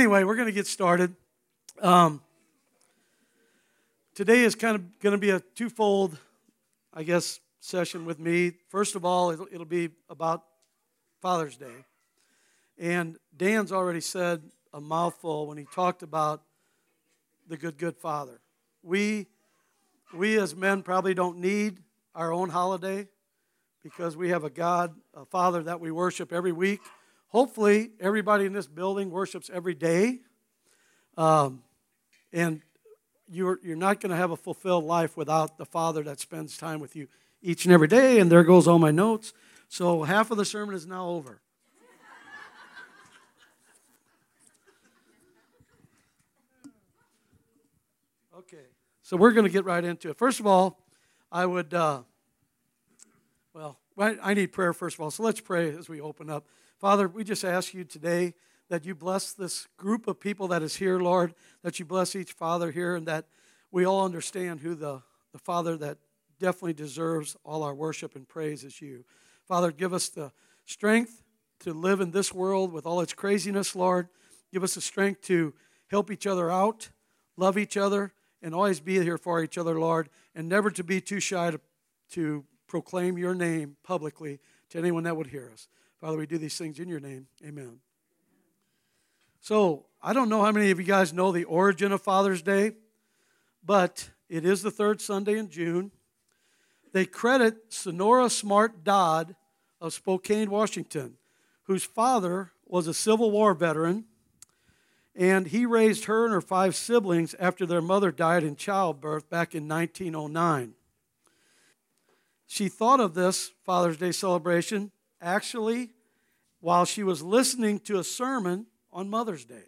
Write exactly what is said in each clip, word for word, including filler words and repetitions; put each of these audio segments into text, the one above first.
anyway, we're going to get started. Um, today is kind of going to be a twofold, I guess, session with me. First of all, it'll, it'll be about Father's Day. And Dan's already said a mouthful when he talked about the good, good Father. We, we as men probably don't need our own holiday because we have a God, a Father that we worship every week. Hopefully, everybody in this building worships every day. Um, and you're, you're not going to have a fulfilled life without the Father that spends time with you each and every day. And there goes all my notes. So half of the sermon is now over. Okay, so we're going to get right into it. First of all, I would, uh, well, I need prayer first of all. So let's pray as we open up. Father, we just ask you today that you bless this group of people that is here, Lord, that you bless each father here, and that we all understand who the, the Father that definitely deserves all our worship and praise is you. Father, give us the strength to live in this world with all its craziness, Lord. Give us the strength to help each other out, love each other, and always be here for each other, Lord, and never to be too shy to, to proclaim your name publicly to anyone that would hear us. Father, we do these things in your name. Amen. So, I don't know how many of you guys know the origin of Father's Day, but it is the third Sunday in June. They credit Sonora Smart Dodd of Spokane, Washington, whose father was a Civil War veteran, and he raised her and her five siblings after their mother died in childbirth back in nineteen oh nine. She thought of this Father's Day celebration actually while she was listening to a sermon on Mother's Day.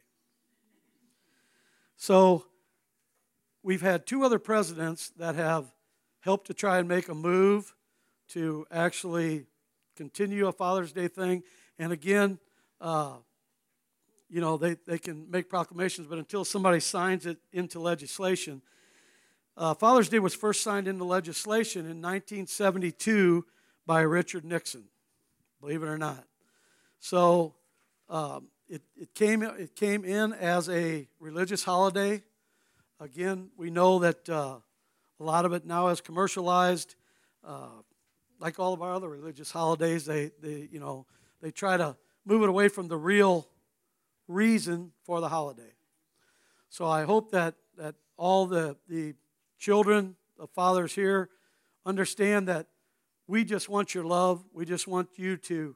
So we've had two other presidents that have helped to try and make a move to actually continue a Father's Day thing. And again, uh, you know, they, they can make proclamations, but until somebody signs it into legislation. Uh, Father's Day was first signed into legislation in nineteen seventy-two by Richard Nixon, believe it or not. So um, it, it, came, it came in as a religious holiday. Again, we know that uh, a lot of it now is commercialized. Uh, like all of our other religious holidays, they, they, you know, they try to move it away from the real reason for the holiday. So I hope that, that all the, the children, the fathers here, understand that we just want your love. We just want you to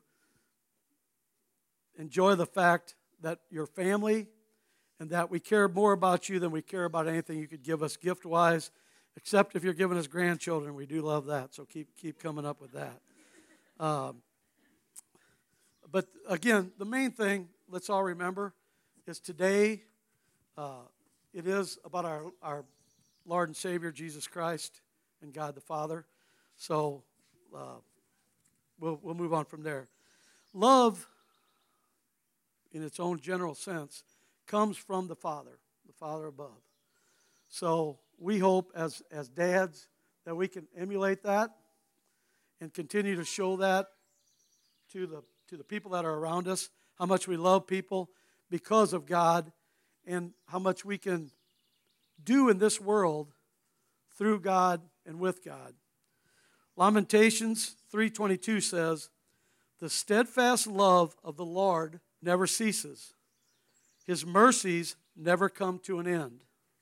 enjoy the fact that you're family and that we care more about you than we care about anything you could give us gift-wise, except if you're giving us grandchildren. We do love that, so keep, keep coming up with that. Um, but again, the main thing, let's all remember, is today uh, it is about our, our Lord and Savior, Jesus Christ, and God the Father. So uh, we'll, we'll move on from there. Love, in its own general sense, comes from the Father, the Father above. So we hope as, as dads that we can emulate that and continue to show that to the, to the people that are around us, how much we love people because of God, and how much we can do in this world through God and with God. Lamentations three twenty-two says, "The steadfast love of the Lord never ceases. His mercies never come to an end."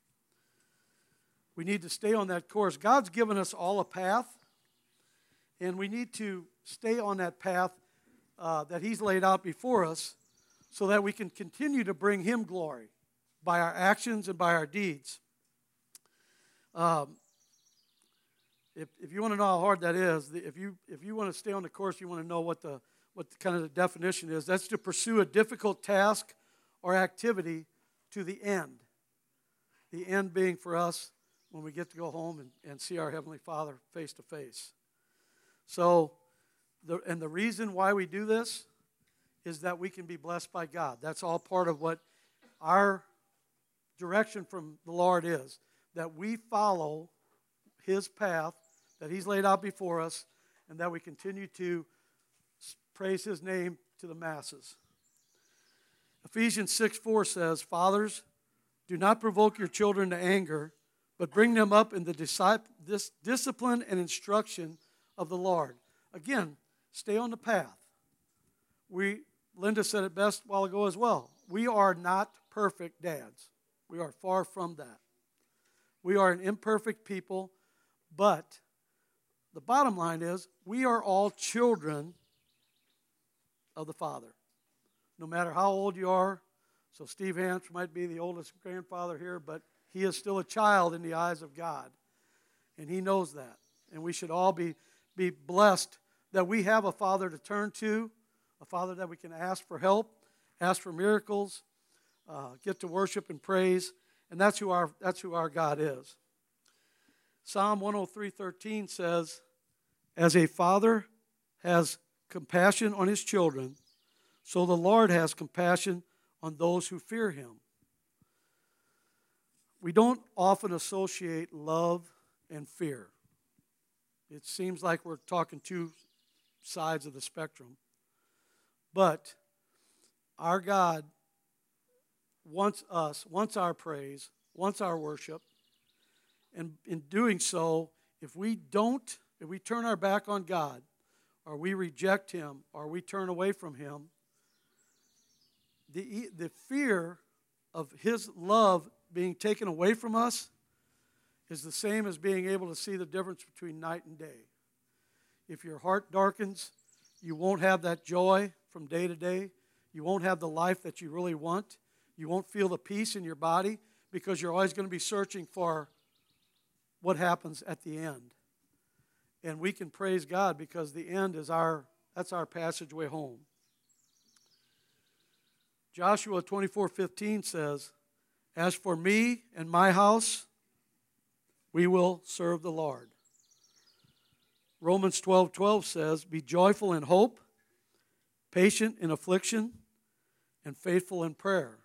We need to stay on that course. God's given us all a path, and we need to stay on that path uh, that He's laid out before us so that we can continue to bring Him glory by our actions and by our deeds. Um, if, if you want to know how hard that is, if you, if you want to stay on the course, you want to know what the what the, kind of the definition is. That's to pursue a difficult task or activity to the end. The end being for us when we get to go home and, and see our Heavenly Father face to face. So, the, and the reason why we do this is that we can be blessed by God. That's all part of what our direction from the Lord is, that we follow His path that He's laid out before us, and that we continue to praise His name to the masses. Ephesians six four says, Fathers, do not provoke your children to anger, but bring them up in the discipline, this discipline and instruction of the Lord. Again, stay on the path. We, Linda said it best a while ago as well. We are not perfect dads. We are far from that. We are an imperfect people, but the bottom line is we are all children of the Father. No matter how old you are. So Steve Hance might be the oldest grandfather here, but he is still a child in the eyes of God. And he knows that. And we should all be, be blessed that we have a Father to turn to, a Father that we can ask for help, ask for miracles, uh, get to worship and praise. And that's who our, that's who our God is. Psalm one oh three thirteen says, As a father has compassion on his children, so the Lord has compassion on those who fear him. We don't often associate love and fear. It seems like we're talking two sides of the spectrum. But our God wants us, wants our praise, wants our worship. And in doing so, if we don't, if we turn our back on God, or we reject him, or we turn away from him, the, the fear of his love being taken away from us is the same as being able to see the difference between night and day. If your heart darkens, you won't have that joy from day to day. You won't have the life that you really want. You won't feel the peace in your body because you're always going to be searching for what happens at the end. And we can praise God because the end is our, that's our passageway home. Joshua twenty-four fifteen says, As for me and my house, we will serve the Lord. Romans twelve twelve says, Be joyful in hope, patient in affliction, and faithful in prayer.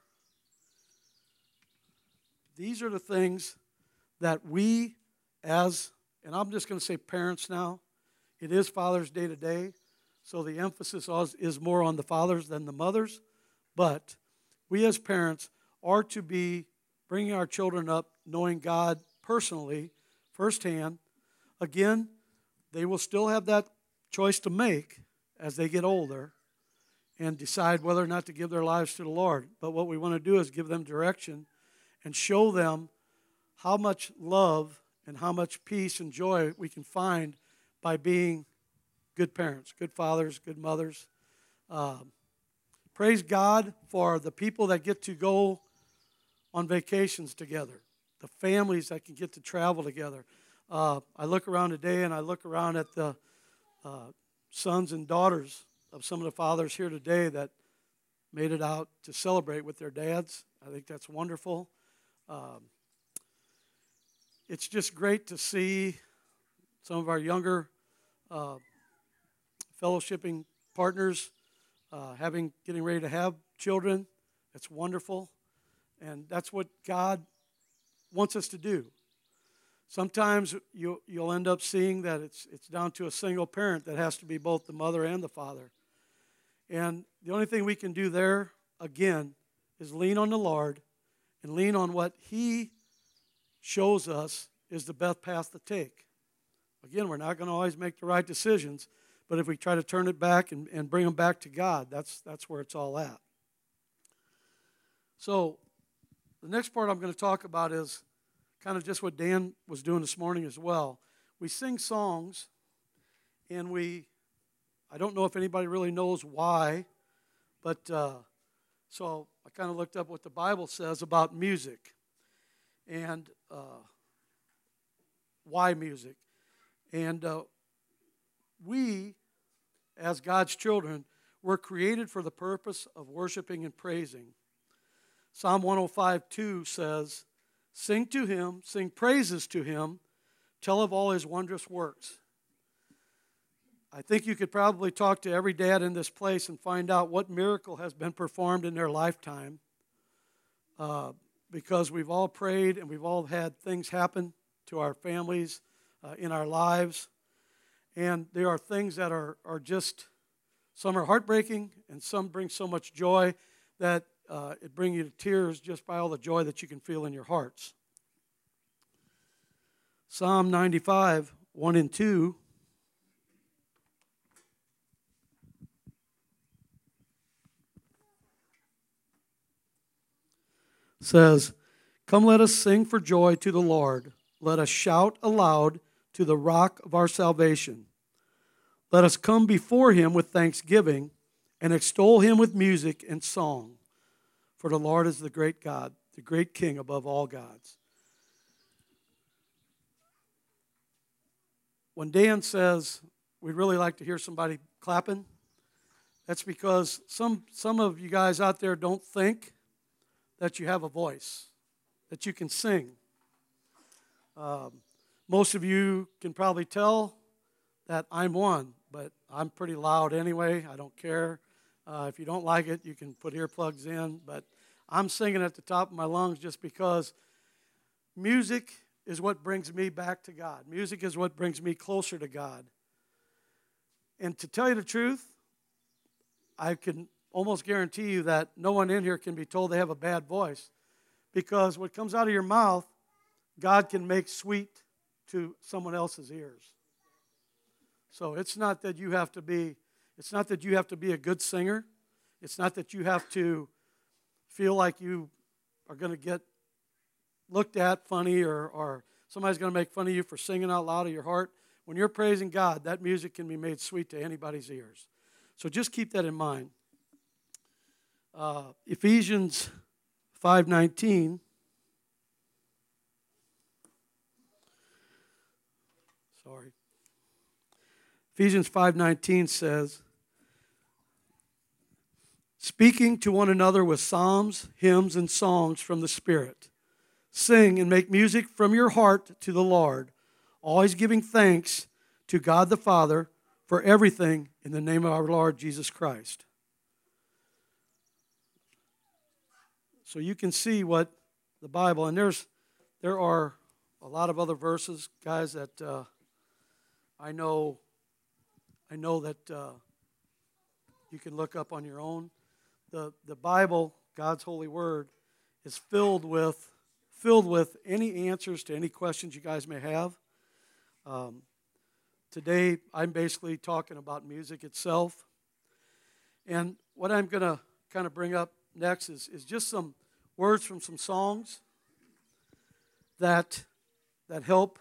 These are the things that we as, and I'm just going to say parents now, it is Father's Day today, so the emphasis is more on the fathers than the mothers, but we as parents are to be bringing our children up knowing God personally, firsthand. Again, they will still have that choice to make as they get older and decide whether or not to give their lives to the Lord. But what we want to do is give them direction and show them how much love and how much peace and joy we can find by being good parents, good fathers, good mothers. Um, praise God for the people that get to go on vacations together, the families that can get to travel together. Uh, I look around today and I look around at the uh, sons and daughters of some of the fathers here today that made it out to celebrate with their dads. I think that's wonderful. Um, it's just great to see some of our younger uh, fellowshipping partners uh, having getting ready to have children. That's wonderful. And that's what God wants us to do. Sometimes you, you'll end up seeing that it's, it's down to a single parent that has to be both the mother and the father. And the only thing we can do there, again, is lean on the Lord and lean on what he shows us is the best path to take. Again, we're not going to always make the right decisions, but if we try to turn it back and, and bring them back to God, that's, that's where it's all at. So the next part I'm going to talk about is kind of just what Dan was doing this morning as well. We sing songs, and we, I don't know if anybody really knows why, but uh, so I kind of looked up what the Bible says about music and uh, why music. And uh, we, as God's children, were created for the purpose of worshiping and praising. Psalm one oh five two says, Sing to him, sing praises to him, tell of all his wondrous works. I think you could probably talk to every dad in this place and find out what miracle has been performed in their lifetime uh, because we've all prayed and we've all had things happen to our families uh, in our lives. And there are things that are, are just, some are heartbreaking and some bring so much joy that uh, it brings you to tears just by all the joy that you can feel in your hearts. Psalm ninety-five, one and two says, "Come, let us sing for joy to the Lord. Let us shout aloud to the rock of our salvation. Let us come before him with thanksgiving and extol him with music and song. For the Lord is the great God, the great King above all gods." When Dan says we'd really like to hear somebody clapping, that's because some, some of you guys out there don't think that you have a voice, that you can sing. Um, most of you can probably tell that I'm one, but I'm pretty loud anyway. I don't care. Uh, if you don't like it, you can put earplugs in. But I'm singing at the top of my lungs just because music is what brings me back to God. Music is what brings me closer to God. And to tell you the truth, I can almost guarantee you that no one in here can be told they have a bad voice, because what comes out of your mouth, God can make sweet to someone else's ears. So it's not that you have to be, it's not that you have to be a good singer. It's not that you have to feel like you are going to get looked at funny, or, or somebody's going to make fun of you for singing out loud of your heart. When you're praising God, that music can be made sweet to anybody's ears. So just keep that in mind. Uh, Ephesians five nineteen. Sorry. Ephesians five nineteen says, "Speaking to one another with psalms, hymns, and songs from the Spirit. Sing and make music from your heart to the Lord, always giving thanks to God the Father for everything in the name of our Lord Jesus Christ." So you can see what the Bible, and there's there are a lot of other verses, guys, that uh, I know I know that uh, you can look up on your own. The the Bible, God's holy word, is filled with filled with any answers to any questions you guys may have. Um, today, I'm basically talking about music itself, and what I'm going to kind of bring up next is, is just some words from some songs that that help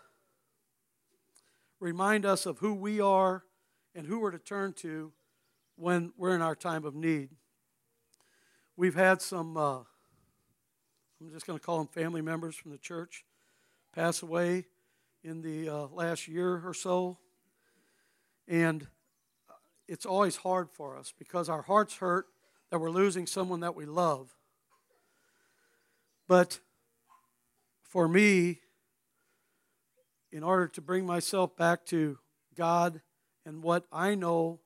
remind us of who we are and who we're to turn to when we're in our time of need. We've had some, uh, I'm just going to call them family members from the church, pass away in the uh, last year or so. And it's always hard for us because our hearts hurt that we're losing someone that we love. But for me, in order to bring myself back to God and what I know,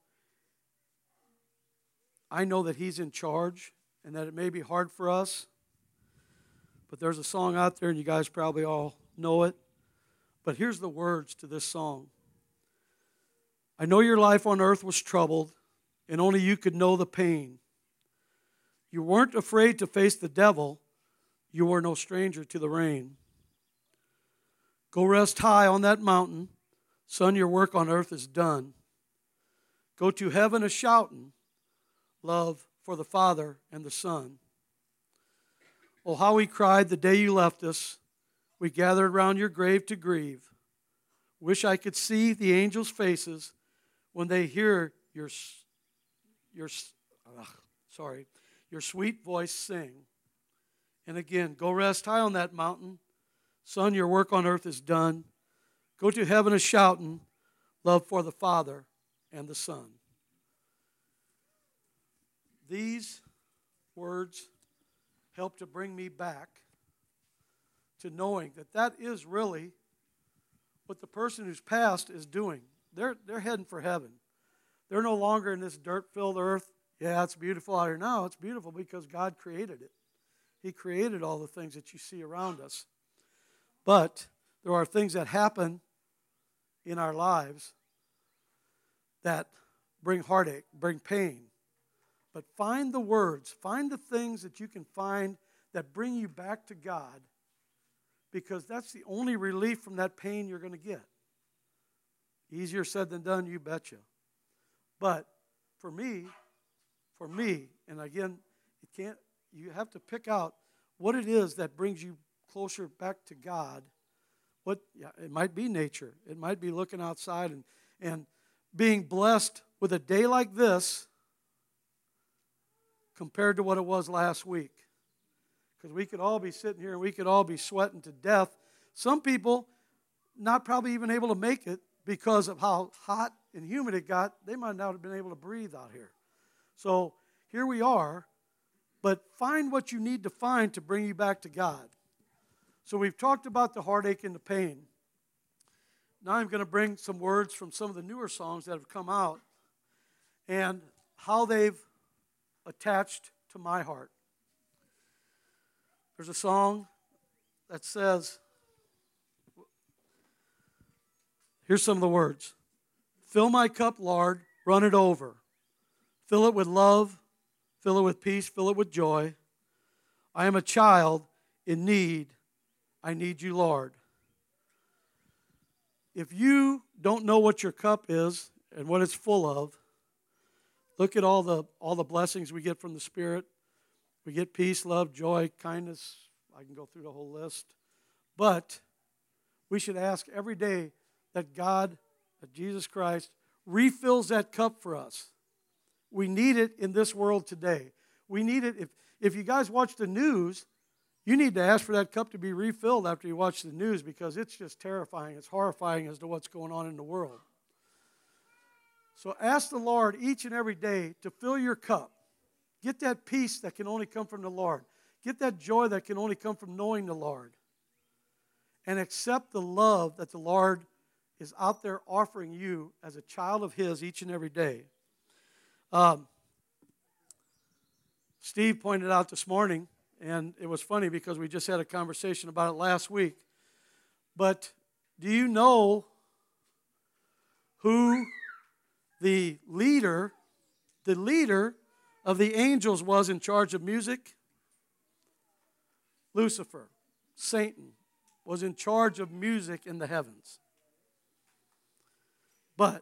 I know that He's in charge and that it may be hard for us. But there's a song out there, and you guys probably all know it. But here's the words to this song. "I know your life on earth was troubled, and only you could know the pain. You weren't afraid to face the devil. You were no stranger to the rain. Go rest high on that mountain. Son, your work on earth is done. Go to heaven a-shouting, love for the Father and the Son. Oh, how we cried the day you left us. We gathered round your grave to grieve. Wish I could see the angels' faces when they hear your, your, uh, sorry, your sweet voice sing. And again, go rest high on that mountain. Son, your work on earth is done. Go to heaven a-shouting, love for the Father and the Son." These words help to bring me back to knowing that that is really what the person who's passed is doing. They're, they're heading for heaven. They're no longer in this dirt-filled earth. Yeah, it's beautiful out here now. It's beautiful because God created it. He created all the things that you see around us. But there are things that happen in our lives that bring heartache, bring pain. But find the words, find the things that you can find that bring you back to God, because that's the only relief from that pain you're going to get. Easier said than done, you betcha. But for me, for me, and again, it can't, you have to pick out what it is that brings you closer back to God. What, yeah, it might be nature. It might be looking outside and, and being blessed with a day like this compared to what it was last week. Because we could all be sitting here and we could all be sweating to death. Some people not probably even able to make it because of how hot and humid it got. They might not have been able to breathe out here. So here we are, but find what you need to find to bring you back to God. So we've talked about the heartache and the pain. Now I'm going to bring some words from some of the newer songs that have come out and how they've attached to my heart. There's a song that says, here's some of the words. Fill my cup, Lord, run it over. Fill it with love, fill it with peace, fill it with joy. I am a child in need. I need you, Lord. If you don't know what your cup is and what it's full of, look at all the all the blessings we get from the Spirit. We get peace, love, joy, kindness. I can go through the whole list. But we should ask every day that God, that Jesus Christ, refills that cup for us. We need it in this world today. We need it. If, if you guys watch the news, you need to ask for that cup to be refilled after you watch the news, because it's just terrifying. It's horrifying as to what's going on in the world. So ask the Lord each and every day to fill your cup. Get that peace that can only come from the Lord. Get that joy that can only come from knowing the Lord. And accept the love that the Lord is out there offering you as a child of His each and every day. Um, Steve pointed out this morning, and it was funny because we just had a conversation about it last week. But do you know who the leader, the leader of the angels was in charge of music? Lucifer, Satan, was in charge of music in the heavens. But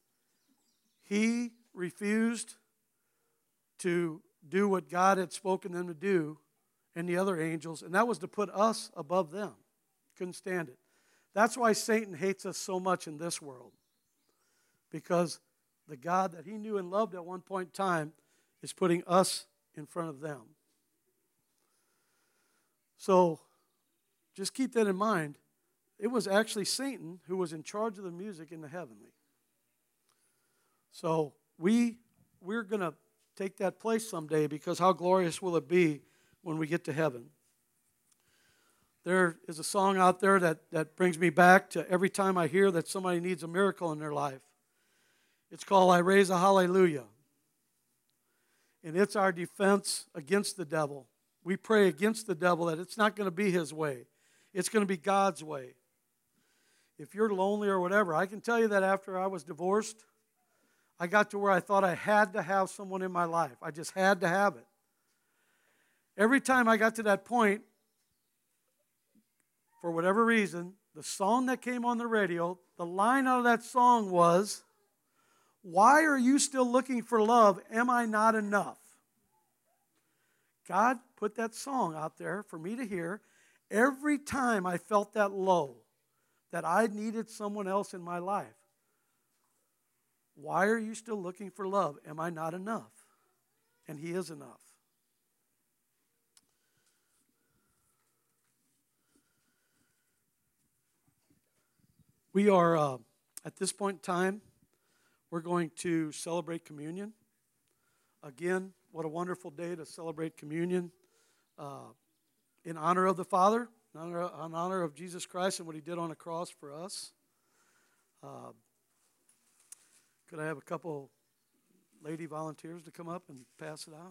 he refused to do what God had spoken them to do, and the other angels, and that was to put us above them. Couldn't stand it. That's why Satan hates us so much in this world, because the God that he knew and loved at one point in time is putting us in front of them. So just keep that in mind. It was actually Satan who was in charge of the music in the heavenly. So we, we're going to take that place someday, because how glorious will it be when we get to heaven? There is a song out there that, that brings me back to every time I hear that somebody needs a miracle in their life. It's called I Raise a Hallelujah. And it's our defense against the devil. We pray against the devil that it's not going to be his way. It's going to be God's way. If you're lonely or whatever, I can tell you that after I was divorced, I got to where I thought I had to have someone in my life. I just had to have it. Every time I got to that point, for whatever reason, the song that came on the radio, the line out of that song was, "Why are you still looking for love? Am I not enough?" God put that song out there for me to hear every time I felt that low, that I needed someone else in my life. Why are you still looking for love? Am I not enough? And He is enough. We are, uh, at this point in time, we're going to celebrate communion. Again, what a wonderful day to celebrate communion uh, in honor of the Father, in honor, in honor of Jesus Christ and what He did on the cross for us. Uh, could I have a couple lady volunteers to come up and pass it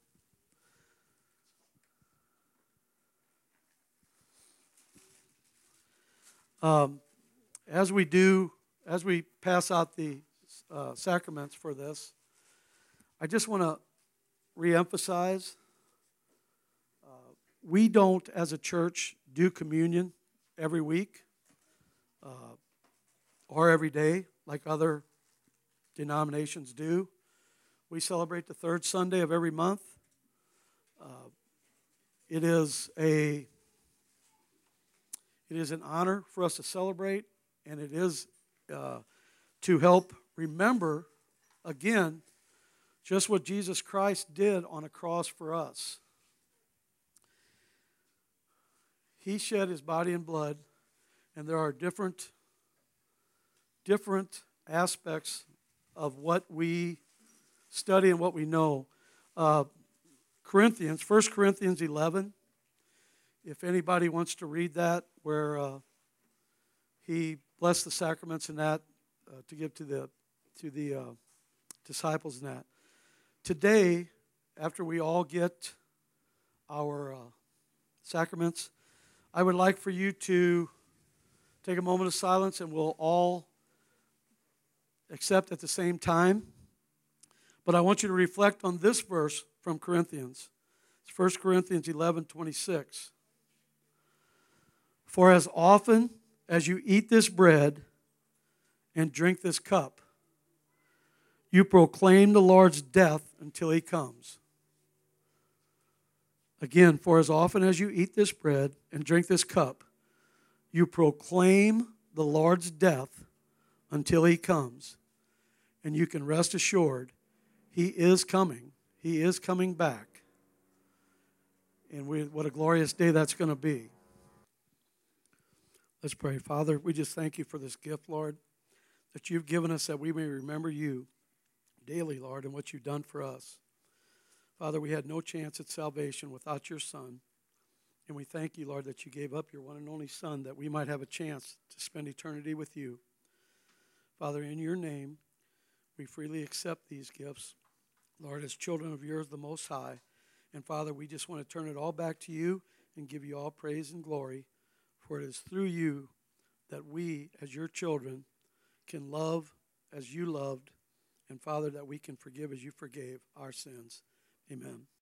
out? Um, as we do, as we pass out the uh, sacraments for this, I just want to reemphasize, uh, we don't, as a church, do communion every week uh, or every day like other denominations do. We celebrate the third Sunday of every month. Uh, it is a it is an honor for us to celebrate, and it is uh, to help remember again just what Jesus Christ did on a cross for us. He shed his body and blood, and there are different different aspects of what we study and what we know. Uh, Corinthians, First Corinthians eleven, if anybody wants to read that, where uh, he blessed the sacraments and that uh, to give to the to the uh, disciples and that. Today, after we all get our uh, sacraments, I would like for you to take a moment of silence, and we'll all accept at the same time. But I want you to reflect on this verse from Corinthians. It's First Corinthians eleven twenty-six. For as often as you eat this bread and drink this cup, you proclaim the Lord's death until he comes. Again, for as often as you eat this bread and drink this cup, you proclaim the Lord's death until he comes. And you can rest assured, he is coming. He is coming back. And we, what a glorious day that's going to be. Let's pray. Father, we just thank you for this gift, Lord, that you've given us that we may remember you daily, Lord, and what you've done for us. Father, we had no chance at salvation without your Son. And we thank you, Lord, that you gave up your one and only Son that we might have a chance to spend eternity with you. Father, in your name, we freely accept these gifts, Lord, as children of yours, the Most High. And Father, we just want to turn it all back to you and give you all praise and glory, for it is through you that we, as your children, can love as you loved, and Father, that we can forgive as you forgave our sins. Amen.